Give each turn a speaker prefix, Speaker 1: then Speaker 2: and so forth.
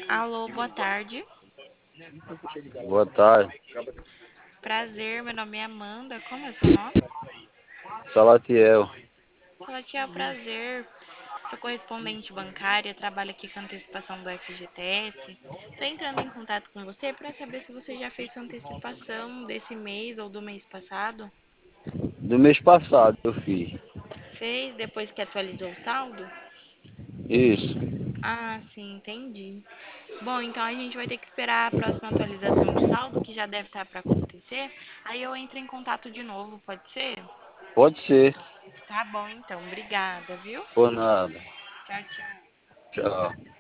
Speaker 1: Alô, boa tarde.
Speaker 2: Boa tarde.
Speaker 1: Prazer, meu nome é Amanda. Como é o seu nome?
Speaker 2: Salatiel.
Speaker 1: Salatiel, prazer. Sou correspondente bancária, trabalho aqui com antecipação do FGTS. Estou entrando em contato com você para saber se você já fez sua antecipação desse mês ou do mês passado.
Speaker 2: Do mês passado eu fiz.
Speaker 1: Fez depois que atualizou o saldo?
Speaker 2: Isso.
Speaker 1: Ah, sim, entendi. Bom, então a gente vai ter que esperar a próxima atualização de saldo, que já deve estar para acontecer. Aí eu entro em contato de novo, pode ser?
Speaker 2: Pode ser.
Speaker 1: Tá bom, então. Obrigada, viu?
Speaker 2: Por nada.
Speaker 1: Tchau, tchau.
Speaker 2: Tchau.